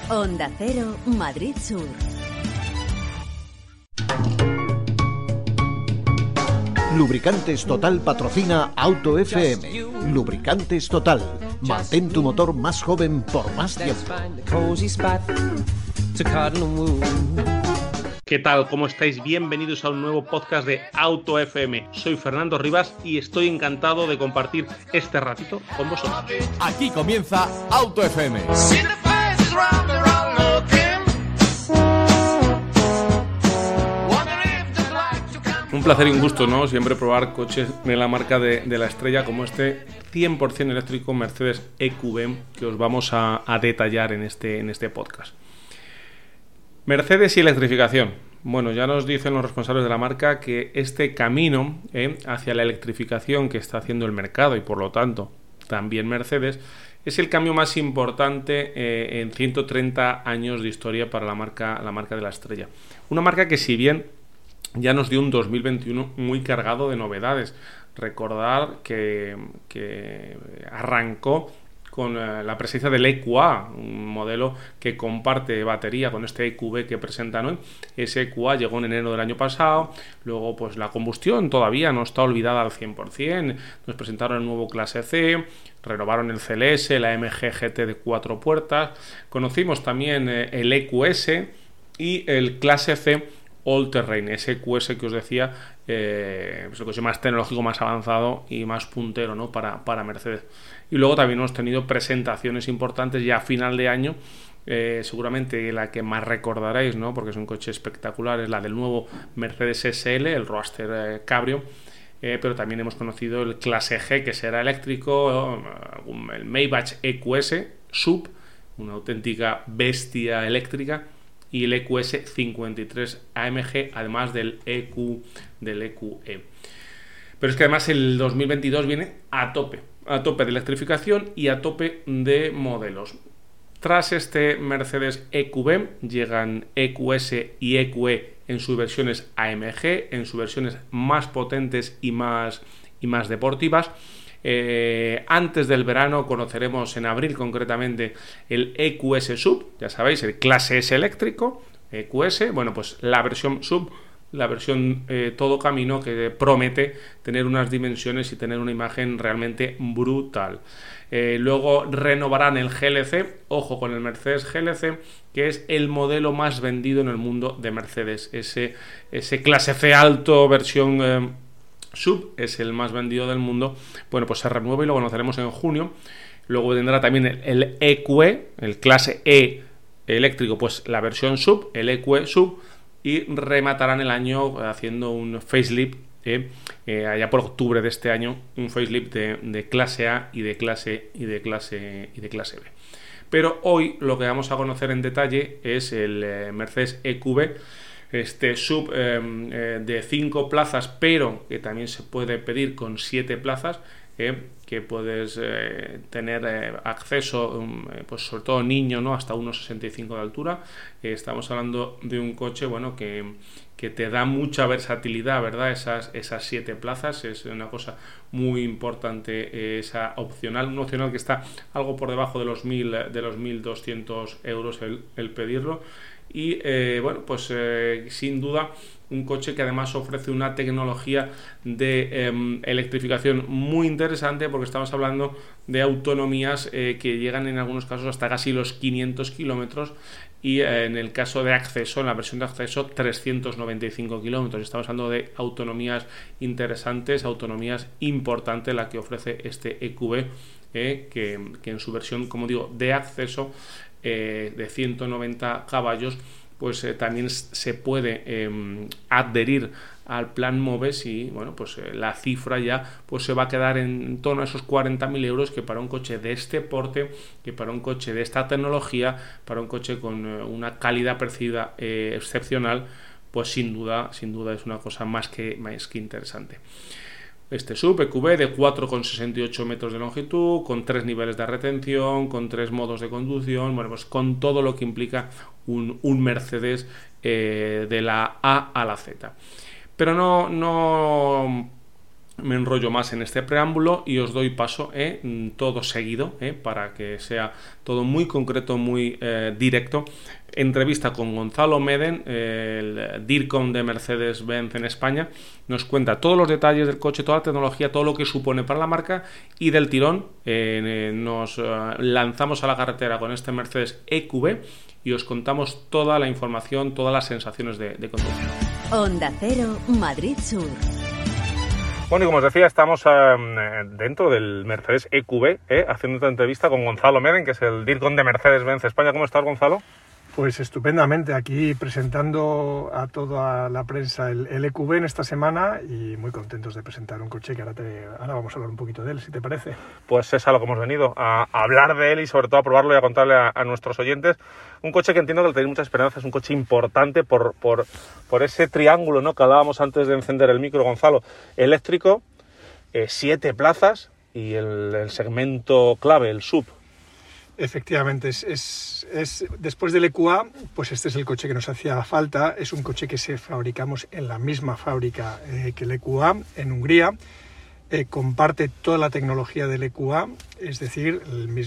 Onda Cero, Madrid Sur. Lubricantes Total patrocina Auto FM. Lubricantes Total. Mantén tu motor más joven por más tiempo. ¿Qué tal? ¿Cómo estáis? Bienvenidos a un nuevo podcast de Auto FM. Soy Fernando Rivas y estoy encantado de compartir este ratito con vosotros. Aquí comienza Auto FM. Un placer y un gusto, ¿no? Siempre probar coches de la marca de la estrella como este 100% eléctrico Mercedes EQB que os vamos a detallar en este podcast. Mercedes y electrificación. Bueno, ya nos dicen los responsables de la marca que este camino hacia la electrificación que está haciendo el mercado y por lo tanto también Mercedes es el cambio más importante en 130 años de historia para la marca de la estrella. Una marca que si bien ya nos dio un 2021 muy cargado de novedades. Recordar que arrancó con la presencia del EQA, un modelo que comparte batería con este EQB que presentan hoy. Ese EQA llegó en enero del año pasado, luego pues la combustión todavía no está olvidada al 100%, nos presentaron el nuevo Clase C, renovaron el CLS, la MG GT de 4 puertas, conocimos también el EQS y el Clase C All Terrain, ese EQS que os decía, es el coche más tecnológico, más avanzado y más puntero, ¿no? para Mercedes. Y luego también hemos tenido presentaciones importantes ya a final de año, seguramente la que más recordaréis, ¿no? Porque es un coche espectacular, es la del nuevo Mercedes SL, el Roadster Cabrio, pero también hemos conocido el Clase G, que será eléctrico, el Maybach EQS Sub, una auténtica bestia eléctrica, y el EQS 53 AMG, además del EQE. Pero es que además el 2022 viene a tope de electrificación y a tope de modelos. Tras este Mercedes EQB llegan EQS y EQE en sus versiones AMG, en sus versiones más potentes y más deportivas. Antes del verano conoceremos en abril concretamente el EQS Sub, ya sabéis, el Clase S eléctrico EQS, bueno, pues la versión Sub, la versión todo camino, que promete tener unas dimensiones y tener una imagen realmente brutal. Luego renovarán el GLC, ojo con el Mercedes GLC, que es el modelo más vendido en el mundo de Mercedes, ese Clase C alto versión Sub es el más vendido del mundo. Bueno, pues se renueva y lo conoceremos en junio. Luego vendrá también el EQE, el Clase E eléctrico, pues la versión Sub, el EQE Sub, y rematarán el año haciendo un facelift allá por octubre de este año, un facelift de Clase A y de Clase B. Pero hoy lo que vamos a conocer en detalle es el Mercedes EQB, este Sub de 5 plazas, pero que también se puede pedir con 7 plazas, que puedes tener acceso, pues sobre todo niño, ¿no? Hasta 1,65 de altura. Estamos hablando de un coche, bueno, que te da mucha versatilidad, ¿verdad? Esas 7 plazas es una cosa muy importante, esa opcional, un opcional que está algo por debajo de los 1.200 euros el pedirlo. Y bueno, pues sin duda un coche que además ofrece una tecnología de electrificación muy interesante, porque estamos hablando de autonomías que llegan en algunos casos hasta casi los 500 kilómetros y en el caso de acceso, en la versión de acceso, 395 kilómetros. Estamos hablando de autonomías interesantes, autonomías importantes, la que ofrece este EQB, que en su versión, como digo, de acceso de 190 caballos, pues también se puede adherir al plan MOVES y bueno, pues la cifra ya pues se va a quedar en torno a esos 40.000 euros, que para un coche de este porte, que para un coche de esta tecnología, para un coche con una calidad percibida excepcional, pues sin duda es una cosa más que interesante. Este Sub EQB de 4,68 metros de longitud, con 3 niveles de retención, con 3 modos de conducción, bueno, pues con todo lo que implica un Mercedes de la A a la Z. Pero no me enrollo más en este preámbulo y os doy paso todo seguido para que sea todo muy concreto, muy directo. Entrevista con Gonzalo Meden, el DIRCOM de Mercedes-Benz en España. Nos cuenta todos los detalles del coche, toda la tecnología, todo lo que supone para la marca, y del tirón nos lanzamos a la carretera con este Mercedes EQB y os contamos toda la información, todas las sensaciones de conducción. Onda Cero, Madrid Sur. Bueno, y como os decía, estamos dentro del Mercedes EQB, haciendo esta entrevista con Gonzalo Meden, que es el DIRCOM de Mercedes-Benz España. ¿Cómo estás, Gonzalo? Pues estupendamente, aquí presentando a toda la prensa el EQB en esta semana y muy contentos de presentar un coche que ahora vamos a hablar un poquito de él, si te parece. Pues es a lo que hemos venido, a hablar de él y sobre todo a probarlo y a contarle a nuestros oyentes. Un coche que entiendo que le tenéis mucha esperanza, es un coche importante por ese triángulo, ¿no?, que hablábamos antes de encender el micro, Gonzalo. Eléctrico, 7 plazas y el segmento clave, el SUV. Efectivamente, es después del EQA, pues este es el coche que nos hacía falta. Es un coche que fabricamos en la misma fábrica que el EQA, en Hungría. Comparte toda la tecnología del EQA, es decir,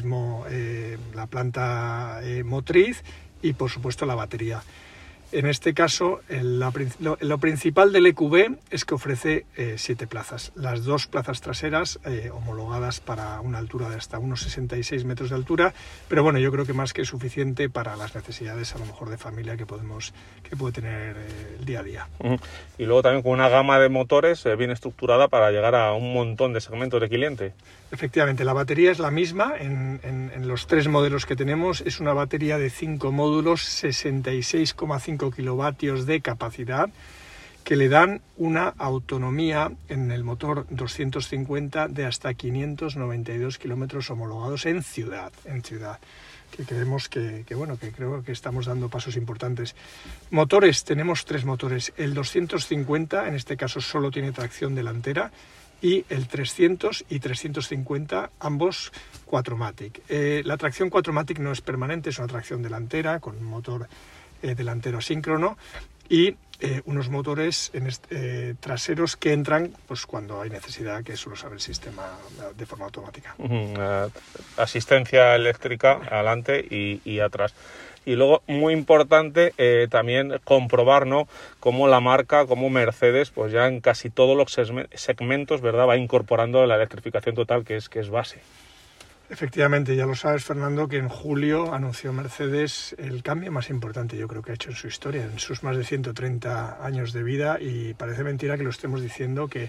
la planta motriz y, por supuesto, la batería. En este caso, lo principal del EQB es que ofrece 7 plazas. Las 2 plazas traseras homologadas para una altura de hasta unos 66 metros de altura, pero bueno, yo creo que más que suficiente para las necesidades a lo mejor de familia que puede tener el día a día. Y luego también con una gama de motores bien estructurada para llegar a un montón de segmentos de cliente. Efectivamente, la batería es la misma en los 3 modelos que tenemos. Es una batería de 5 módulos, 66,5 kilovatios de capacidad, que le dan una autonomía en el motor 250 de hasta 592 kilómetros homologados en ciudad. Que creemos que creo que estamos dando pasos importantes. Motores, tenemos 3 motores. El 250, en este caso, solo tiene tracción delantera, y el 300 y 350, ambos 4MATIC. La tracción 4MATIC no es permanente, es una tracción delantera con un motor delantero asíncrono y unos motores traseros que entran pues cuando hay necesidad, que eso lo sabe el sistema de forma automática. Asistencia eléctrica adelante y atrás. Y luego, muy importante, también comprobar, ¿no?, cómo la marca, como Mercedes, pues ya en casi todos los segmentos, ¿verdad?, va incorporando la electrificación total, que es base. Efectivamente, ya lo sabes, Fernando, que en julio anunció Mercedes el cambio más importante, yo creo, que ha hecho en su historia, en sus más de 130 años de vida, y parece mentira que lo estemos diciendo, que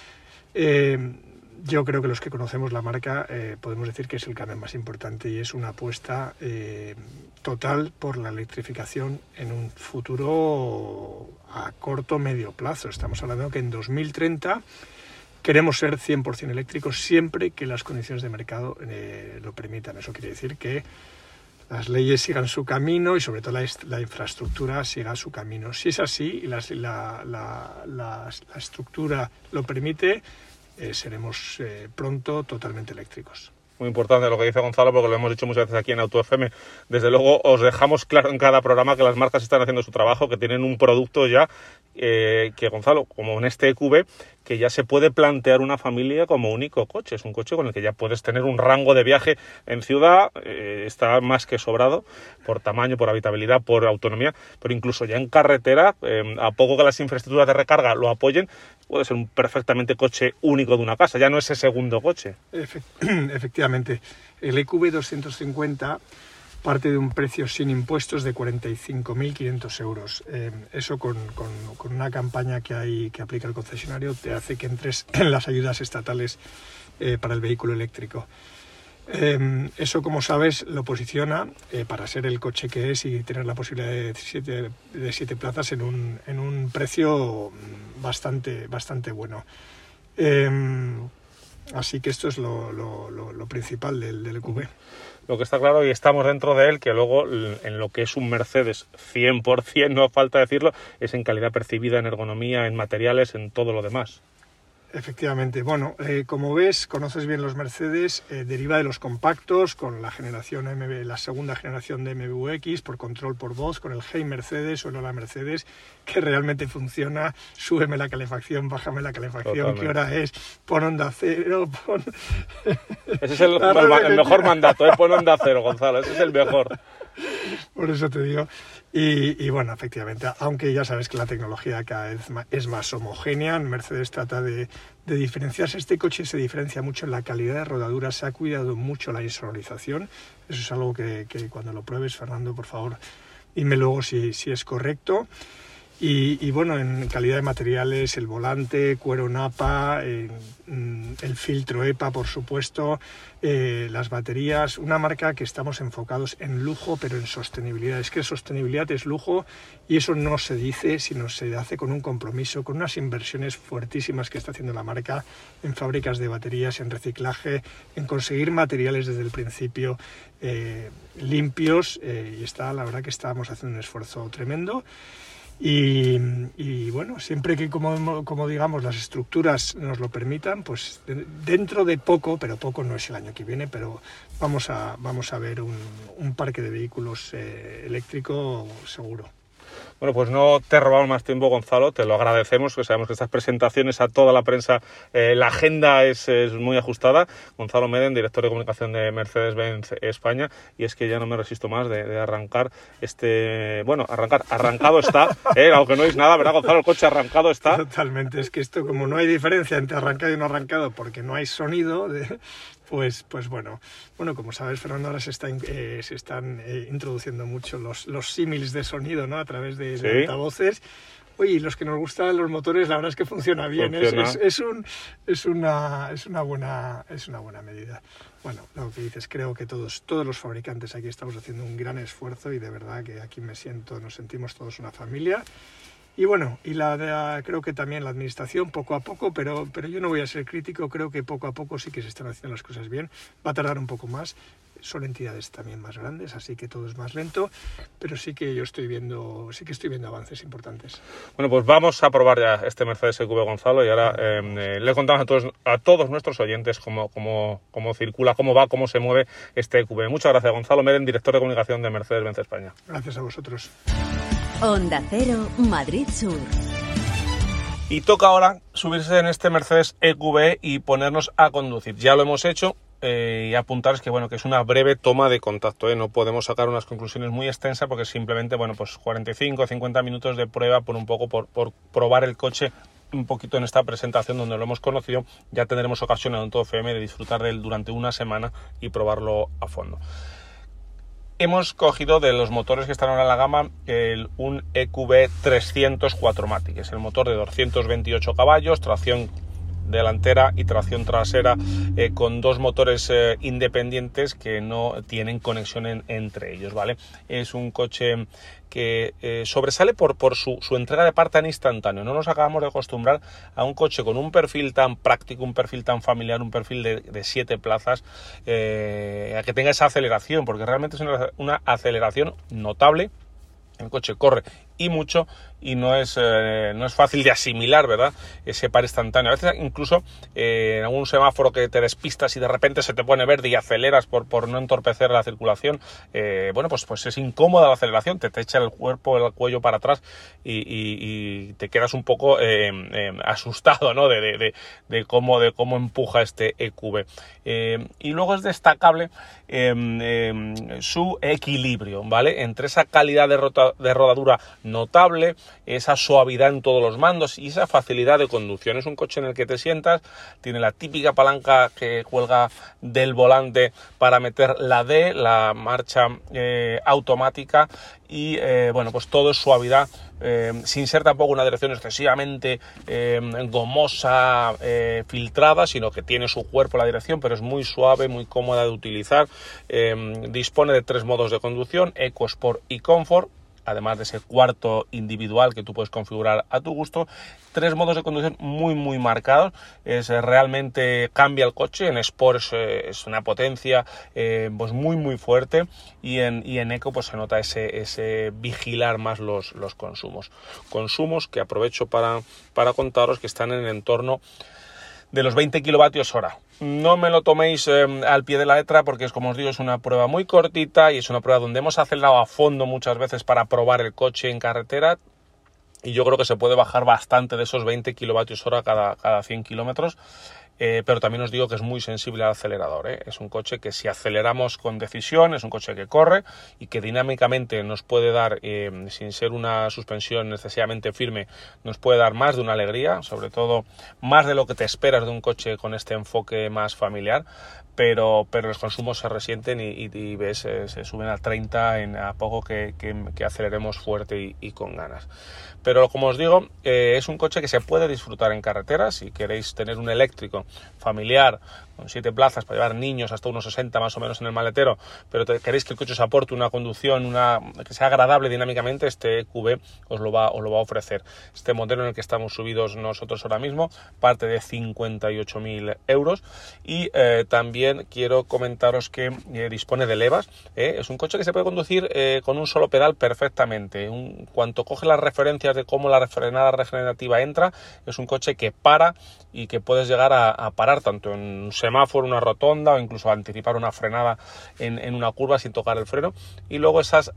yo creo que los que conocemos la marca podemos decir que es el cambio más importante y es una apuesta total por la electrificación en un futuro a corto medio plazo. Estamos hablando que en 2030 queremos ser 100% eléctricos siempre que las condiciones de mercado lo permitan. Eso quiere decir que las leyes sigan su camino y sobre todo la infraestructura siga su camino. Si es así y la estructura lo permite, seremos pronto totalmente eléctricos. Muy importante lo que dice Gonzalo, porque lo hemos dicho muchas veces aquí en Auto FM. Desde luego os dejamos claro en cada programa que las marcas están haciendo su trabajo, que tienen un producto ya que, Gonzalo, como en este EQB, que ya se puede plantear una familia como único coche. Es un coche con el que ya puedes tener un rango de viaje en ciudad, está más que sobrado por tamaño, por habitabilidad, por autonomía, pero incluso ya en carretera, a poco que las infraestructuras de recarga lo apoyen, puede ser un perfectamente coche único de una casa, ya no ese segundo coche. Efectivamente, el EQB 250 parte de un precio sin impuestos de 45.500 euros. Eso con una campaña que aplica el concesionario te hace que entres en las ayudas estatales para el vehículo eléctrico. Eso, como sabes, lo posiciona para ser el coche que es y tener la posibilidad de 7 plazas en un precio bastante bueno. Así que esto es lo principal del EQB. Lo que está claro, y estamos dentro de él, que luego en lo que es un Mercedes 100%, no falta decirlo, es en calidad percibida, en ergonomía, en materiales, en todo lo demás. Efectivamente. Bueno, como ves, conoces bien los Mercedes, deriva de los compactos con la segunda generación de MBUX por control por voz, con el Hey Mercedes o el Hola Mercedes, que realmente funciona. Súbeme la calefacción, bájame la calefacción. Totalmente. ¿Qué hora es? Pon Onda Cero, pon... Ese es el mejor mandato, pon Onda Cero, Gonzalo, ese es el mejor. Por eso te digo. Y bueno, efectivamente, aunque ya sabes que la tecnología cada vez es más homogénea, Mercedes trata de diferenciarse. Este coche se diferencia mucho en la calidad de rodadura, se ha cuidado mucho la insonorización. Eso es algo que cuando lo pruebes, Fernando, por favor, dime luego si es correcto. Y bueno, en calidad de materiales, el volante, cuero Napa, el filtro EPA, por supuesto, las baterías, una marca que estamos enfocados en lujo, pero en sostenibilidad. Es que sostenibilidad es lujo y eso no se dice, sino se hace con un compromiso, con unas inversiones fuertísimas que está haciendo la marca en fábricas de baterías, en reciclaje, en conseguir materiales desde el principio limpios, y la verdad que estamos haciendo un esfuerzo tremendo. Y bueno, siempre que como digamos las estructuras nos lo permitan, pues dentro de poco, pero poco no es el año que viene, pero vamos a ver un parque de vehículos eléctrico seguro. Bueno, pues no te robamos más tiempo, Gonzalo, te lo agradecemos, que sabemos que estas presentaciones a toda la prensa, la agenda es muy ajustada. Gonzalo Meden, director de comunicación de Mercedes-Benz España, y es que ya no me resisto más de arrancar arrancado está, aunque no es nada, ¿verdad, Gonzalo? El coche arrancado está. Totalmente, es que esto, como no hay diferencia entre arrancado y no arrancado, porque no hay sonido, pues bueno, como sabes, Fernando, ahora se están introduciendo mucho los símiles de sonido, ¿no? A través de altavoces. Oye, los que nos gustan los motores, la verdad es que funciona bien. Es una buena medida. Bueno, lo que dices, creo que todos los fabricantes aquí estamos haciendo un gran esfuerzo y de verdad que aquí nos sentimos todos una familia. Y bueno, creo que también la administración poco a poco, pero yo no voy a ser crítico, creo que poco a poco sí que se están haciendo las cosas bien. Va a tardar un poco más, son entidades también más grandes, así que todo es más lento, pero sí que estoy viendo avances importantes. Bueno, pues vamos a probar ya este Mercedes EQB, Gonzalo, y ahora le contamos a todos nuestros oyentes cómo circula, cómo va, cómo se mueve este EQB. Muchas gracias, Gonzalo Meden, director de comunicación de Mercedes-Benz España. Gracias a vosotros. Onda Cero, Madrid Sur. Y toca ahora subirse en este Mercedes EQB y ponernos a conducir. Ya lo hemos hecho y apuntaros que es una breve toma de contacto. No podemos sacar unas conclusiones muy extensas porque simplemente 45 o 50 minutos de prueba por probar el coche un poquito en esta presentación donde lo hemos conocido. Ya tendremos ocasión en Auto FM de disfrutar de él durante una semana y probarlo a fondo. Hemos cogido de los motores que están ahora en la gama un EQB 300 4MATIC, es el motor de 228 caballos, tracción delantera y tracción trasera, con dos motores independientes que no tienen conexión entre ellos, ¿vale? Es un coche que sobresale por su entrega de par tan instantáneo. No nos acabamos de acostumbrar a un coche con un perfil tan práctico, un perfil tan familiar, un perfil de 7 plazas, a que tenga esa aceleración, porque realmente es una aceleración notable. El coche corre y mucho y no es fácil de asimilar, ¿verdad? Ese par instantáneo. A veces incluso en algún semáforo que te despistas y de repente se te pone verde y aceleras por no entorpecer la circulación, pues es incómoda la aceleración, te echa el cuello para atrás y te quedas un poco asustado, ¿no? de cómo empuja este EQB. Y luego es destacable su equilibrio, ¿vale? Entre esa calidad de rodadura notable, esa suavidad en todos los mandos y esa facilidad de conducción. Es un coche en el que te sientas, tiene la típica palanca que cuelga del volante para meter la D, la marcha automática, y pues todo es suavidad, sin ser tampoco una dirección excesivamente gomosa, filtrada, sino que tiene su cuerpo la dirección, pero es muy suave, muy cómoda de utilizar. Dispone de 3 modos de conducción, Eco, Sport y Comfort, además de ese cuarto individual que tú puedes configurar a tu gusto. 3 modos de conducción muy muy marcados. Realmente cambia el coche. En Sport es una potencia pues muy muy fuerte, y en Eco pues se nota ese vigilar más los consumos que aprovecho para contaros que están en el entorno de los 20 kilovatios hora. No me lo toméis al pie de la letra porque, es como os digo, es una prueba muy cortita y es una prueba donde hemos acelerado a fondo muchas veces para probar el coche en carretera, y yo creo que se puede bajar bastante de esos 20 kilovatios hora cada 100 kilómetros. Pero también os digo que es muy sensible al acelerador, ¿eh? Es un coche que, si aceleramos con decisión, es un coche que corre y que dinámicamente nos puede dar, sin ser una suspensión excesivamente firme, nos puede dar más de una alegría, sobre todo más de lo que te esperas de un coche con este enfoque más familiar. Pero los consumos se resienten y ves, se suben a 30 a poco que aceleremos fuerte y con ganas. Pero, como os digo, es un coche que se puede disfrutar en carretera. Si queréis tener un eléctrico familiar con 7 plazas para llevar niños hasta unos 60 más o menos en el maletero, pero queréis que el coche os aporte una conducción que sea agradable dinámicamente, este EQB os lo va a ofrecer. Este modelo en el que estamos subidos nosotros ahora mismo parte de 58.000 euros, y también quiero comentaros que dispone de levas. Es un coche que se puede conducir con un solo pedal perfectamente. En cuanto coge las referencias de cómo la frenada regenerativa entra, es un coche que para, y que puedes llegar a parar tanto en un semáforo, una rotonda, o incluso anticipar una frenada en una curva sin tocar el freno. Y luego esas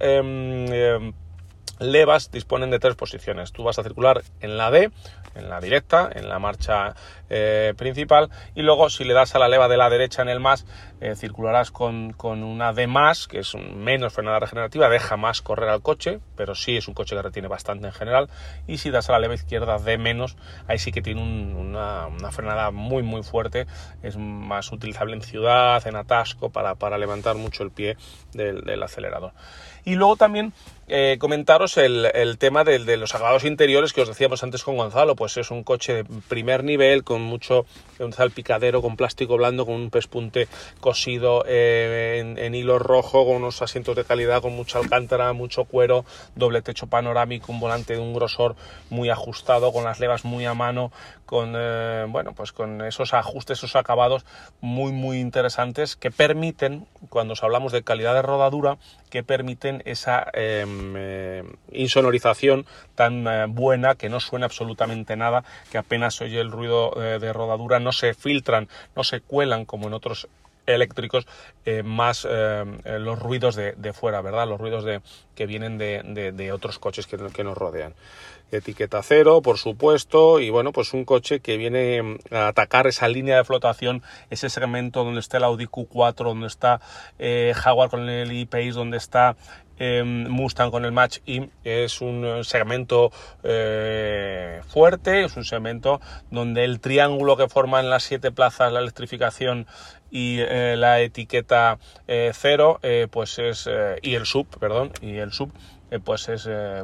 levas disponen de 3 posiciones. Tú vas a circular en la D, en la directa, en la marcha principal, y luego, si le das a la leva de la derecha en el más, circularás con una D+, que es menos frenada regenerativa, deja más correr al coche, pero sí es un coche que retiene bastante en general. Y si das a la leva izquierda D-, ahí sí que tiene una frenada muy muy fuerte, es más utilizable en ciudad, en atasco, para levantar mucho el pie del acelerador. Y luego también comentaros el tema de los acabados interiores que os decíamos antes con Gonzalo. Pues es un coche de primer nivel, con mucho un salpicadero, con plástico blando, con un pespunte cosido en hilo rojo, con unos asientos de calidad, con mucha alcántara, mucho cuero, doble techo panorámico, un volante de un grosor muy ajustado, con las levas muy a mano, con con esos ajustes, esos acabados muy muy interesantes, que permiten, cuando os hablamos de calidad de rodadura, que permiten esa insonorización tan buena, que no suena absolutamente nada, que apenas se oye el ruido de rodadura, no se filtran, no se cuelan como en otros eléctricos, más los ruidos de fuera, ¿verdad? Los ruidos que vienen de otros coches que nos rodean. Etiqueta cero, por supuesto, y bueno, pues un coche que viene a atacar esa línea de flotación, ese segmento donde está el Audi Q4, donde está Jaguar con el E-Pace, donde está Mustang con el Mach-E. Es un segmento fuerte, es un segmento donde el triángulo que forman las 7 plazas, la electrificación y la etiqueta cero, y el sub, pues es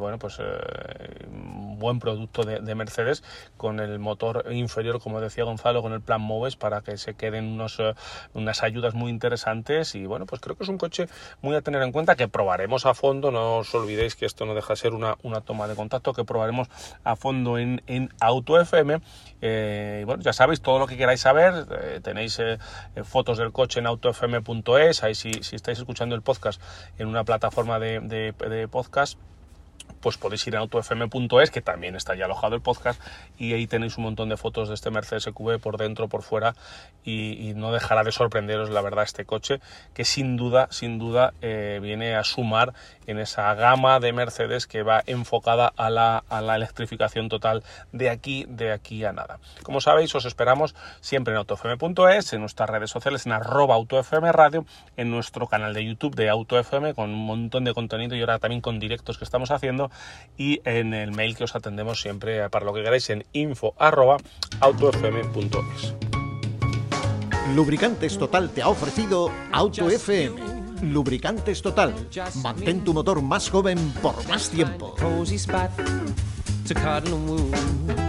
un buen producto de Mercedes, con el motor inferior, como decía Gonzalo, con el plan MOVES, para que se queden unas ayudas muy interesantes. Y bueno, pues creo que es un coche muy a tener en cuenta, que probaremos a fondo. No os olvidéis que esto no deja de ser una toma de contacto, que probaremos a fondo en Auto FM. Y bueno, ya sabéis, todo lo que queráis saber, tenéis fotos del coche en autofm.es. Ahí, si estáis escuchando el podcast en una plataforma de podcast, pues podéis ir a autofm.es, que también está ya alojado el podcast, y ahí tenéis un montón de fotos de este Mercedes EQB por dentro, por fuera, y no dejará de sorprenderos, la verdad, este coche, que sin duda viene a sumar en esa gama de Mercedes que va enfocada a la electrificación total de aquí a nada. Como sabéis, os esperamos siempre en autofm.es, en nuestras redes sociales, en @autofmradio, en nuestro canal de YouTube de AutoFM, con un montón de contenido, y ahora también con directos que estamos haciendo, y en el mail que os atendemos siempre para lo que queráis, en info@autofm.es. Lubricantes Total te ha ofrecido Auto FM. Lubricantes Total. Mantén tu motor más joven por más tiempo. Cozy spot to cuddle and woo.